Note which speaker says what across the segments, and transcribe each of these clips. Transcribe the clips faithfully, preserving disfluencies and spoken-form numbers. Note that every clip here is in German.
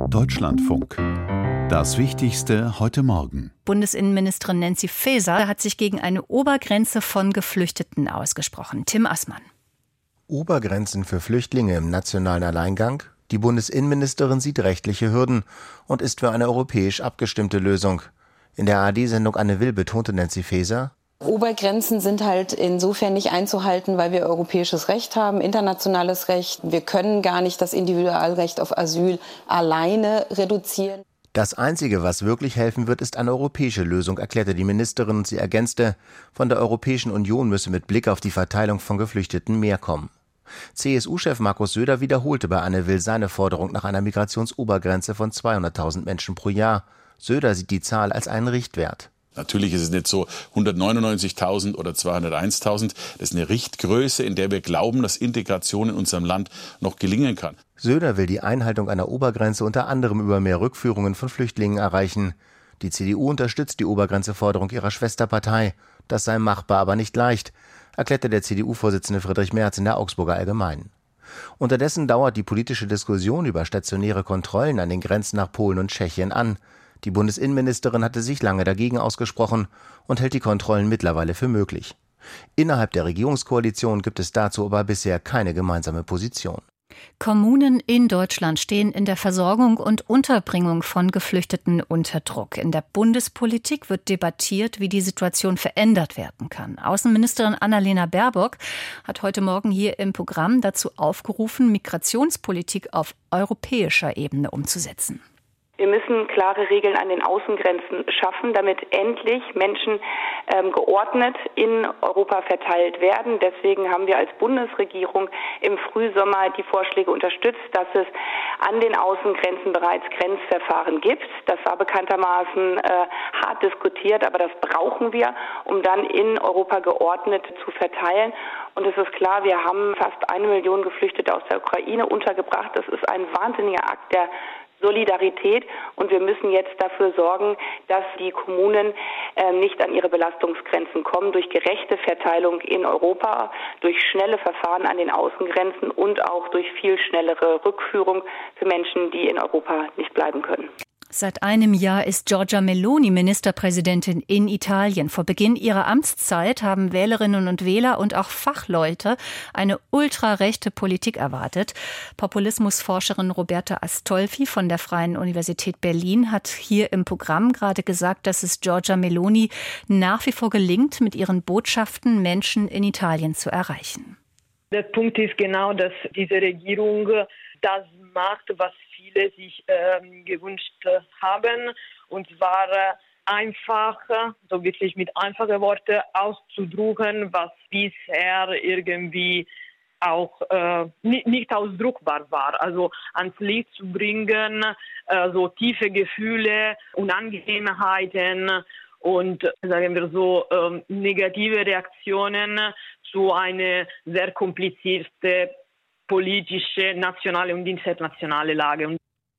Speaker 1: Deutschlandfunk. Das Wichtigste heute Morgen.
Speaker 2: Bundesinnenministerin Nancy Faeser hat sich gegen eine Obergrenze von Geflüchteten ausgesprochen. Tim Assmann.
Speaker 3: Obergrenzen für Flüchtlinge im nationalen Alleingang? Die Bundesinnenministerin sieht rechtliche Hürden und ist für eine europäisch abgestimmte Lösung. In der A R D-Sendung Anne Will betonte Nancy Faeser:
Speaker 4: Obergrenzen sind halt insofern nicht einzuhalten, weil wir europäisches Recht haben, internationales Recht. Wir können gar nicht das Individualrecht auf Asyl alleine reduzieren.
Speaker 3: Das Einzige, was wirklich helfen wird, ist eine europäische Lösung, erklärte die Ministerin, und sie ergänzte, von der Europäischen Union müsse mit Blick auf die Verteilung von Geflüchteten mehr kommen. C S U-Chef Markus Söder wiederholte bei Anne Will seine Forderung nach einer Migrationsobergrenze von zweihunderttausend Menschen pro Jahr. Söder sieht die Zahl als einen Richtwert.
Speaker 5: Natürlich ist es nicht so hundertneunundneunzigtausend oder zweihunderteintausend. Das ist eine Richtgröße, in der wir glauben, dass Integration in unserem Land noch gelingen kann.
Speaker 3: Söder will die Einhaltung einer Obergrenze unter anderem über mehr Rückführungen von Flüchtlingen erreichen. Die C D U unterstützt die Obergrenzeforderung ihrer Schwesterpartei. Das sei machbar, aber nicht leicht, erklärte der C D U-Vorsitzende Friedrich Merz in der Augsburger Allgemeinen. Unterdessen dauert die politische Diskussion über stationäre Kontrollen an den Grenzen nach Polen und Tschechien an. Die Bundesinnenministerin hatte sich lange dagegen ausgesprochen und hält die Kontrollen mittlerweile für möglich. Innerhalb der Regierungskoalition gibt es dazu aber bisher keine gemeinsame Position.
Speaker 2: Kommunen in Deutschland stehen in der Versorgung und Unterbringung von Geflüchteten unter Druck. In der Bundespolitik wird debattiert, wie die Situation verändert werden kann. Außenministerin Annalena Baerbock hat heute Morgen hier im Programm dazu aufgerufen, Migrationspolitik auf europäischer Ebene umzusetzen.
Speaker 6: Wir müssen klare Regeln an den Außengrenzen schaffen, damit endlich Menschen ähm, geordnet in Europa verteilt werden. Deswegen haben wir als Bundesregierung im Frühsommer die Vorschläge unterstützt, dass es an den Außengrenzen bereits Grenzverfahren gibt. Das war bekanntermaßen äh, hart diskutiert, aber das brauchen wir, um dann in Europa geordnet zu verteilen. Und es ist klar, wir haben fast eine Million Geflüchtete aus der Ukraine untergebracht. Das ist ein wahnsinniger Akt der Solidarität, und wir müssen jetzt dafür sorgen, dass die Kommunen äh, nicht an ihre Belastungsgrenzen kommen, durch gerechte Verteilung in Europa, durch schnelle Verfahren an den Außengrenzen und auch durch viel schnellere Rückführung für Menschen, die in Europa nicht bleiben können.
Speaker 2: Seit einem Jahr ist Giorgia Meloni Ministerpräsidentin in Italien. Vor Beginn ihrer Amtszeit haben Wählerinnen und Wähler und auch Fachleute eine ultrarechte Politik erwartet. Populismusforscherin Roberta Astolfi von der Freien Universität Berlin hat hier im Programm gerade gesagt, dass es Giorgia Meloni nach wie vor gelingt, mit ihren Botschaften Menschen in Italien zu erreichen.
Speaker 7: Der Punkt ist genau, dass diese Regierung das macht, was viele sich ähm, gewünscht haben, und zwar äh, einfach, so wirklich mit einfachen Worten auszudrücken, was bisher irgendwie auch äh, nicht, nicht ausdruckbar war. Also ans Licht zu bringen, äh, so tiefe Gefühle, Unangenehmheiten und, sagen wir so, äh, negative Reaktionen zu einer sehr komplizierten politische, nationale und internationale Lage.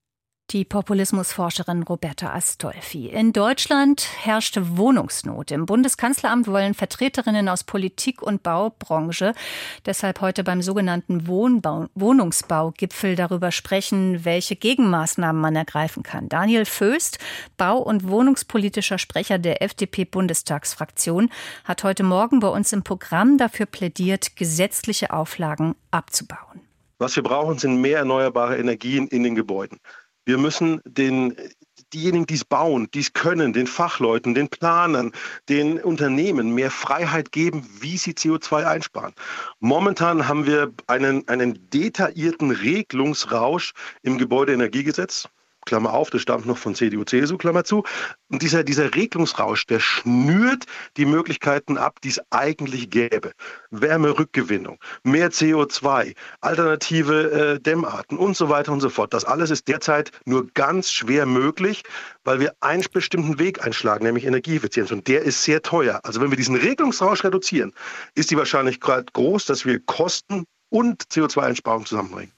Speaker 2: Die Populismusforscherin Roberta Astolfi. In Deutschland herrscht Wohnungsnot. Im Bundeskanzleramt wollen Vertreterinnen aus Politik und Baubranche deshalb heute beim sogenannten Wohnbau- Wohnungsbaugipfel darüber sprechen, welche Gegenmaßnahmen man ergreifen kann. Daniel Föst, bau- und wohnungspolitischer Sprecher der F D P-Bundestagsfraktion, hat heute Morgen bei uns im Programm dafür plädiert, gesetzliche Auflagen abzubauen.
Speaker 8: Was wir brauchen, sind mehr erneuerbare Energien in den Gebäuden. Wir müssen den, diejenigen, die es bauen, die es können, den Fachleuten, den Planern, den Unternehmen mehr Freiheit geben, wie sie C O zwei einsparen. Momentan haben wir einen, einen detaillierten Regelungsrausch im Gebäudeenergiegesetz. Klammer auf, das stammt noch von C D U, C S U, Klammer zu. Und dieser, dieser Regelungsrausch, der schnürt die Möglichkeiten ab, die es eigentlich gäbe. Wärmerückgewinnung, mehr C O zwei, alternative äh, Dämmarten und so weiter und so fort. Das alles ist derzeit nur ganz schwer möglich, weil wir einen bestimmten Weg einschlagen, nämlich Energieeffizienz. Und der ist sehr teuer. Also wenn wir diesen Regelungsrausch reduzieren, ist die Wahrscheinlichkeit groß, dass wir Kosten und C O zwei Einsparung zusammenbringen.